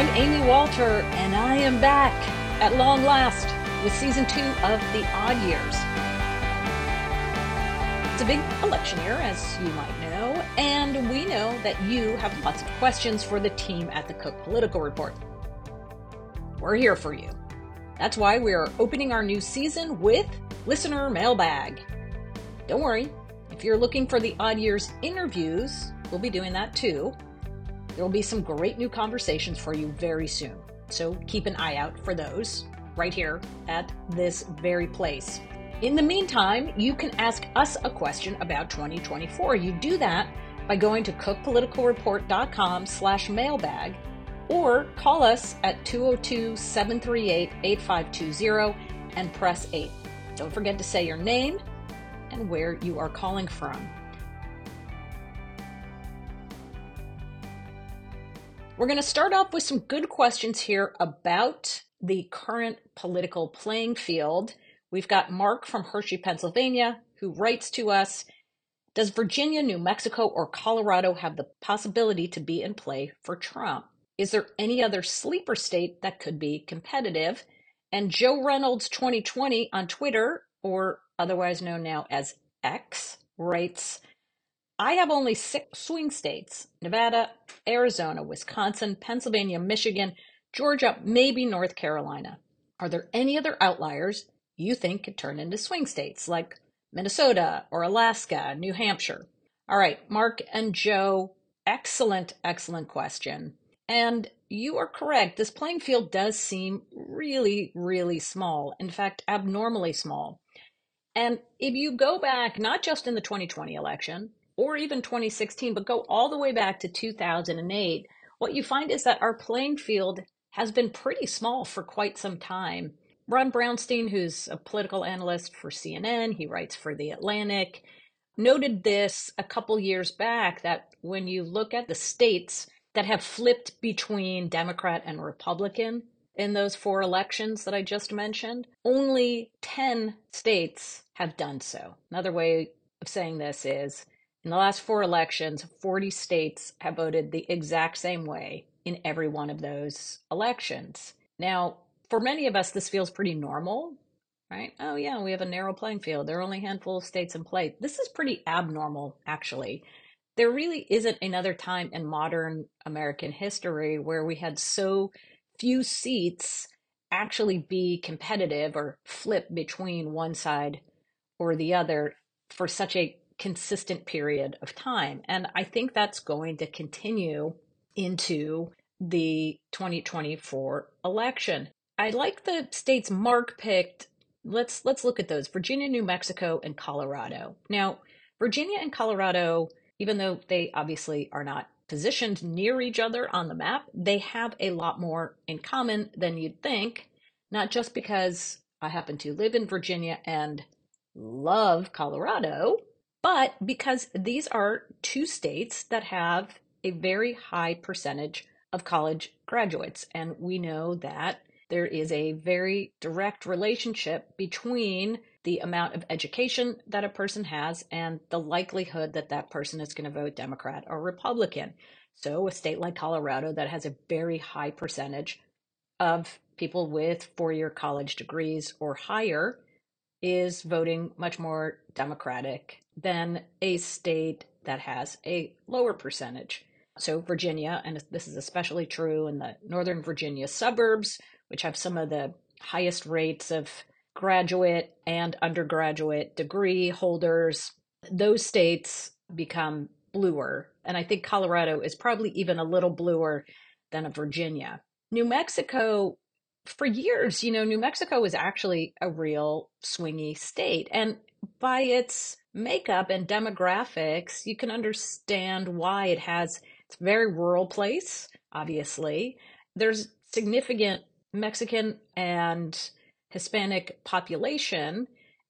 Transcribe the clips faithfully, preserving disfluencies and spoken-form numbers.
I'm Amy Walter, and I am back at long last with season two of The Odd Years. It's a big election year, as you might know, and we know that you have lots of questions for the team at the Cook Political Report. We're here for you. That's why we are opening our new season with Listener Mailbag. Don't worry, if you're looking for the Odd Years interviews, we'll be doing that too. There will be some great new conversations for you very soon, so keep an eye out for those right here at this very place. In the meantime, you can ask us a question about twenty twenty-four. You do that by going to cookpoliticalreport.com slash mailbag or call us at two oh two, seven three eight, eight five two zero and press eight. Don't forget to say your name and where you are calling from. We're going to start off with some good questions here about the current political playing field. We've got Mark from Hershey, Pennsylvania, who writes to us, does Virginia, New Mexico, or Colorado have the possibility to be in play for Trump? Is there any other sleeper state that could be competitive? And Joe Reynolds twenty twenty on Twitter, or otherwise known now as X, writes, I have only six swing states, Nevada, Arizona, Wisconsin, Pennsylvania, Michigan, Georgia, maybe North Carolina. Are there any other outliers you think could turn into swing states like Minnesota or Alaska, New Hampshire? All right, Mark and Joe, excellent, excellent question. And you are correct. This playing field does seem really, really small. In fact, abnormally small. And if you go back, not just in the twenty twenty election, or even twenty sixteen, but go all the way back to two thousand eight, what you find is that our playing field has been pretty small for quite some time. Ron Brownstein, who's a political analyst for C N N, he writes for The Atlantic, noted this a couple years back, that when you look at the states that have flipped between Democrat and Republican in those four elections that I just mentioned, only ten states have done so. Another way of saying this is, in the last four elections, forty states have voted the exact same way in every one of those elections. Now, for many of us, this feels pretty normal, right? Oh yeah, we have a narrow playing field. There are only a handful of states in play. This is pretty abnormal, actually. There really isn't another time in modern American history where we had so few seats actually be competitive or flip between one side or the other for such a consistent period of time. And I think that's going to continue into the twenty twenty-four election. I like the states Mark picked. Let's let's look at those. Virginia, New Mexico, and Colorado. Now, Virginia and Colorado, even though they obviously are not positioned near each other on the map, they have a lot more in common than you'd think, not just because I happen to live in Virginia and love Colorado, but because these are two states that have a very high percentage of college graduates. And we know that there is a very direct relationship between the amount of education that a person has and the likelihood that that person is going to vote Democrat or Republican. So a state like Colorado that has a very high percentage of people with four-year college degrees or higher is voting much more Democratic than a state that has a lower percentage. So Virginia, and this is especially true in the Northern Virginia suburbs, which have some of the highest rates of graduate and undergraduate degree holders, those states become bluer. And I think Colorado is probably even a little bluer than a Virginia. New Mexico, for years, you know, New Mexico was actually a real swingy state. And by its makeup and demographics, you can understand why it has, it's a very rural place, obviously. There's significant Mexican and Hispanic population,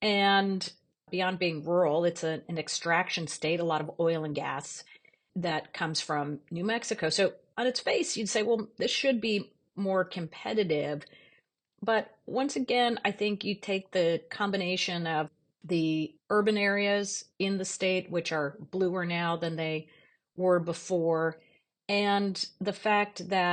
and beyond being rural, it's a, an extraction state, a lot of oil and gas that comes from New Mexico. So on its face, you'd say, well, this should be more competitive. But once again, I think you take the combination of the urban areas in the state, which are bluer now than they were before, and the fact that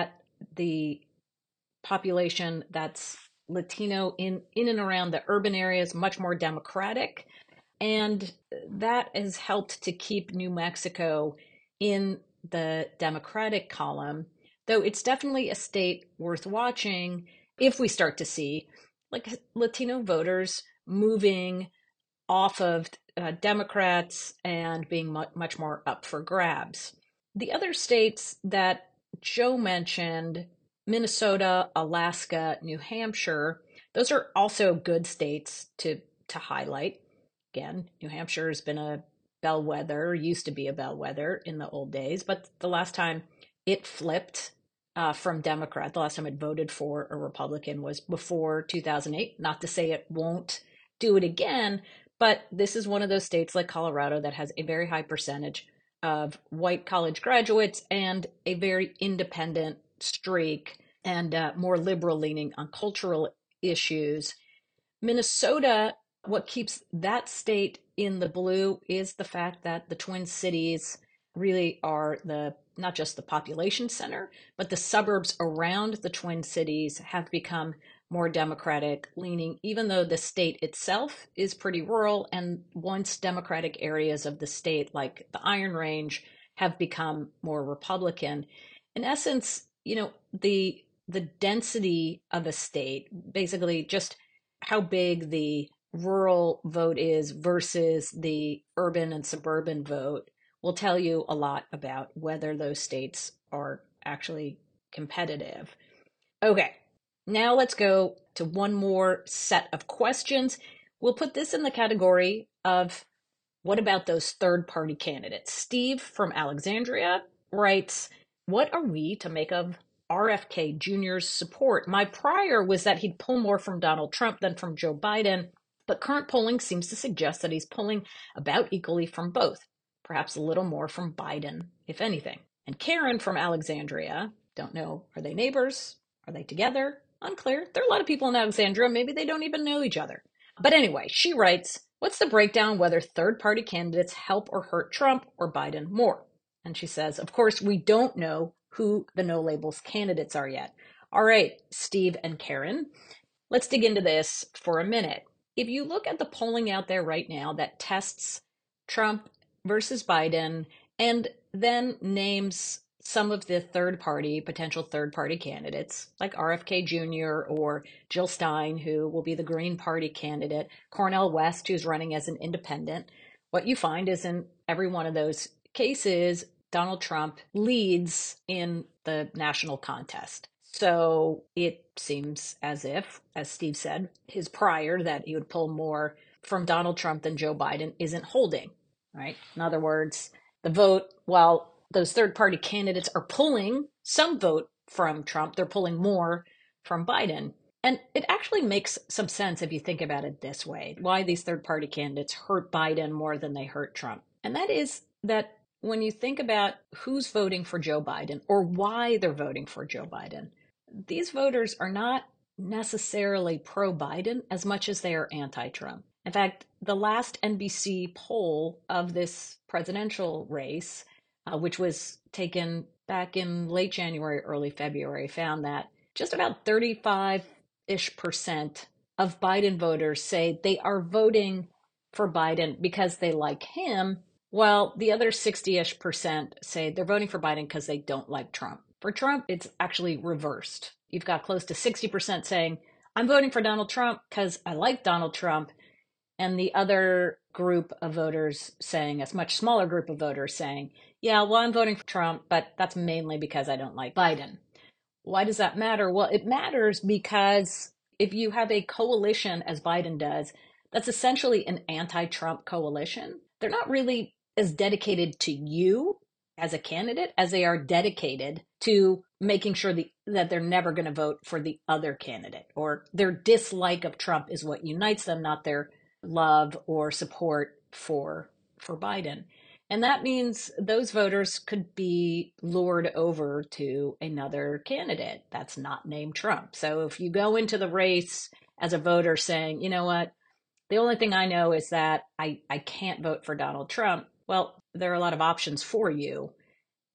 the population that's Latino in, in and around the urban areas much more democratic. And that has helped to keep New Mexico in the Democratic column, though it's definitely a state worth watching if we start to see like Latino voters moving off of uh, Democrats and being mu- much more up for grabs. The other states that Joe mentioned, Minnesota, Alaska, New Hampshire, those are also good states to, to highlight. Again, New Hampshire has been a bellwether, used to be a bellwether in the old days, but the last time it flipped uh, from Democrat, the last time it voted for a Republican was before two thousand eight. Not to say it won't do it again, but this is one of those states like Colorado that has a very high percentage of white college graduates and a very independent streak and uh, more liberal leaning on cultural issues. Minnesota, what keeps that state in the blue is the fact that the Twin Cities really are the not just the population center, but the suburbs around the Twin Cities have become more Democratic leaning, even though the state itself is pretty rural. And once Democratic areas of the state, like the Iron Range, have become more Republican. In essence, you know, the the density of a state, basically just how big the rural vote is versus the urban and suburban vote, will tell you a lot about whether those states are actually competitive. Okay, now let's go to one more set of questions. We'll put this in the category of what about those third party candidates? Steve from Alexandria writes, what are we to make of R F K Junior's support? My prior was that he'd pull more from Donald Trump than from Joe Biden, but current polling seems to suggest that he's pulling about equally from both, perhaps a little more from Biden, if anything. And Karen from Alexandria, don't know, are they neighbors? Are they together? Unclear. There are a lot of people in Alexandria. Maybe they don't even know each other. But anyway, she writes, what's the breakdown whether third party candidates help or hurt Trump or Biden more? And she says, of course, we don't know who the no labels candidates are yet. All right, Steve and Karen, let's dig into this for a minute. If you look at the polling out there right now that tests Trump versus Biden and then names some of the third party, potential third party candidates like R F K Junior or Jill Stein, who will be the Green Party candidate, Cornel West, who's running as an independent, what you find is in every one of those cases, Donald Trump leads in the national contest. So it seems as if, as Steve said, his prior that he would pull more from Donald Trump than Joe Biden isn't holding, right? In other words, the vote, while those third party candidates are pulling some vote from Trump, they're pulling more from Biden. And it actually makes some sense if you think about it this way, why these third party candidates hurt Biden more than they hurt Trump. And that is that when you think about who's voting for Joe Biden or why they're voting for Joe Biden, these voters are not necessarily pro Biden as much as they are anti Trump. In fact, the last N B C poll of this presidential race, uh, which was taken back in late January, early February, found that just about thirty-five ish percent of Biden voters say they are voting for Biden because they like him, while the other sixty ish percent say they're voting for Biden because they don't like Trump. For Trump, it's actually reversed. You've got close to sixty percent saying, I'm voting for Donald Trump because I like Donald Trump. And the other group of voters saying, a much smaller group of voters saying, yeah, well, I'm voting for Trump, but that's mainly because I don't like Biden. Why does that matter? Well, it matters because if you have a coalition, as Biden does, that's essentially an anti-Trump coalition, they're not really as dedicated to you as a candidate as they are dedicated to making sure the, that they're never going to vote for the other candidate, or their dislike of Trump is what unites them, not their love or support for for Biden. And that means those voters could be lured over to another candidate that's not named Trump. So if you go into the race as a voter saying, you know what, the only thing I know is that I, I can't vote for Donald Trump, well, there are a lot of options for you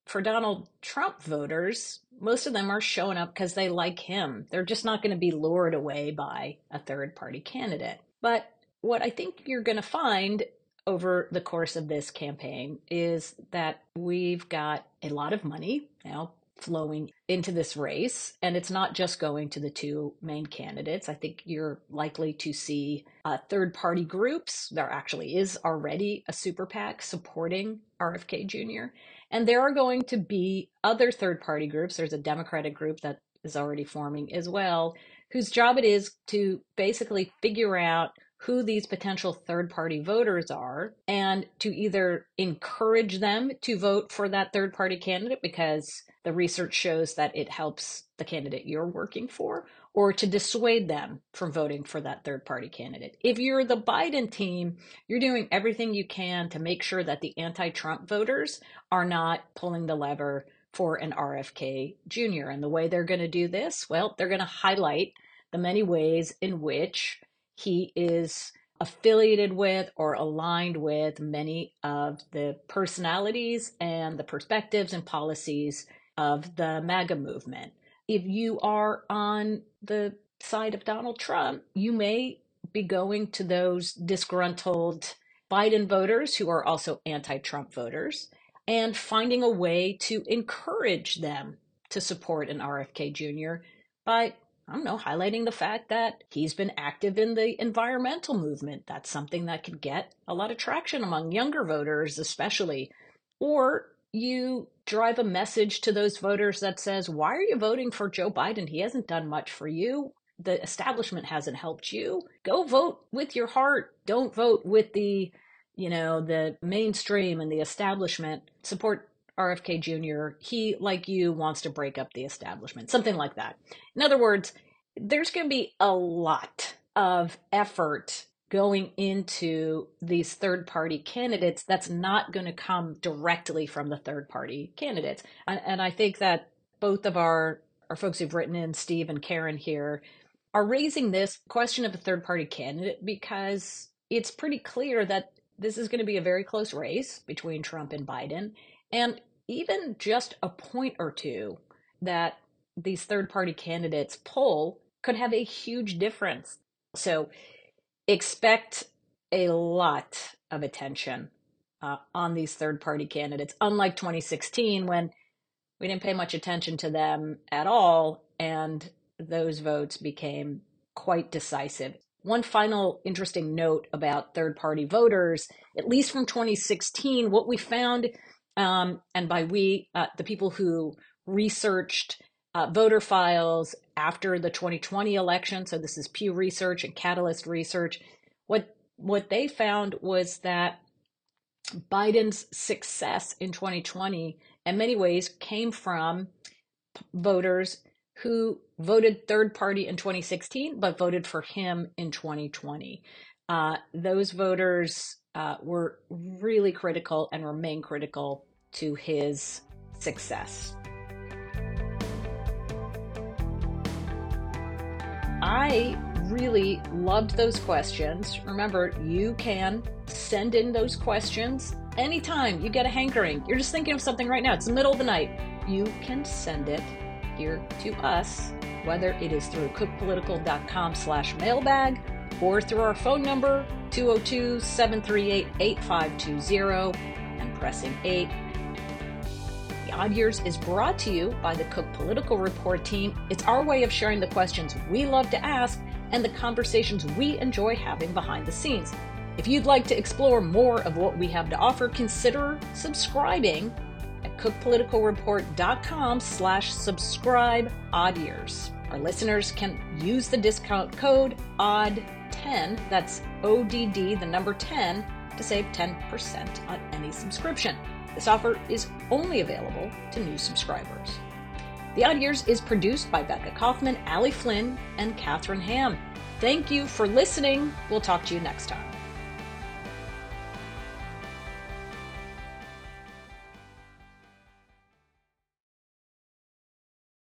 for Donald Trump voters, most of them are showing up because they like him. They're just not going to be lured away by a third party candidate. But what I think you're going to find over the course of this campaign is that we've got a lot of money now flowing into this race, and it's not just going to the two main candidates. I think you're likely to see uh, third-party groups. There actually is already a super PAC supporting R F K Junior, and there are going to be other third-party groups. There's a Democratic group that is already forming as well, whose job it is to basically figure out who these potential third-party voters are and to either encourage them to vote for that third-party candidate because the research shows that it helps the candidate you're working for, or to dissuade them from voting for that third-party candidate. If you're the Biden team, you're doing everything you can to make sure that the anti-Trump voters are not pulling the lever for an R F K Junior. And the way they're going to do this, well, they're going to highlight the many ways in which he is affiliated with or aligned with many of the personalities and the perspectives and policies of the MAGA movement. If you are on the side of Donald Trump, you may be going to those disgruntled Biden voters who are also anti-Trump voters and finding a way to encourage them to support an R F K Junior by, I don't know, highlighting the fact that he's been active in the environmental movement. That's something that could get a lot of traction among younger voters, especially. Or you drive a message to those voters that says, why are you voting for Joe Biden? He hasn't done much for you. The establishment hasn't helped you. Go vote with your heart. Don't vote with the, you know, the mainstream and the establishment. Support R F K Junior He, like you, wants to break up the establishment, something like that. In other words, there's going to be a lot of effort going into these third-party candidates that's not going to come directly from the third-party candidates. And, and I think that both of our, our folks who've written in, Steve and Karen here, are raising this question of a third-party candidate because it's pretty clear that this is going to be a very close race between Trump and Biden. And even just a point or two that these third-party candidates poll could have a huge difference. So expect a lot of attention uh, on these third-party candidates, unlike twenty sixteen when we didn't pay much attention to them at all, and those votes became quite decisive. One final interesting note about third-party voters, at least from twenty sixteen, what we found, um, and by we, uh, the people who researched uh, voter files after the twenty twenty election, so this is Pew Research and Catalyst Research, what what they found was that Biden's success in twenty twenty in many ways came from voters who voted third party in twenty sixteen, but voted for him in twenty twenty. Uh, those voters uh, were really critical and remain critical to his success. I really loved those questions. Remember, you can send in those questions anytime you get a hankering. You're just thinking of something right now. It's the middle of the night. You can send it here to us, whether it is through cookpolitical.com slash mailbag or through our phone number, two oh two, seven three eight, eight five two zero, and pressing eight. The Odd Years is brought to you by the Cook Political Report team. It's our way of sharing the questions we love to ask and the conversations we enjoy having behind the scenes. If you'd like to explore more of what we have to offer, consider subscribing at cookpoliticalreport.com slash subscribe odd years. Our listeners can use the discount code O D D ten, that's O D D, the number ten, to save ten percent on any subscription. This offer is only available to new subscribers. The Odd Years is produced by Becca Kaufman, Allie Flynn, and Catherine Ham. Thank you for listening. We'll talk to you next time.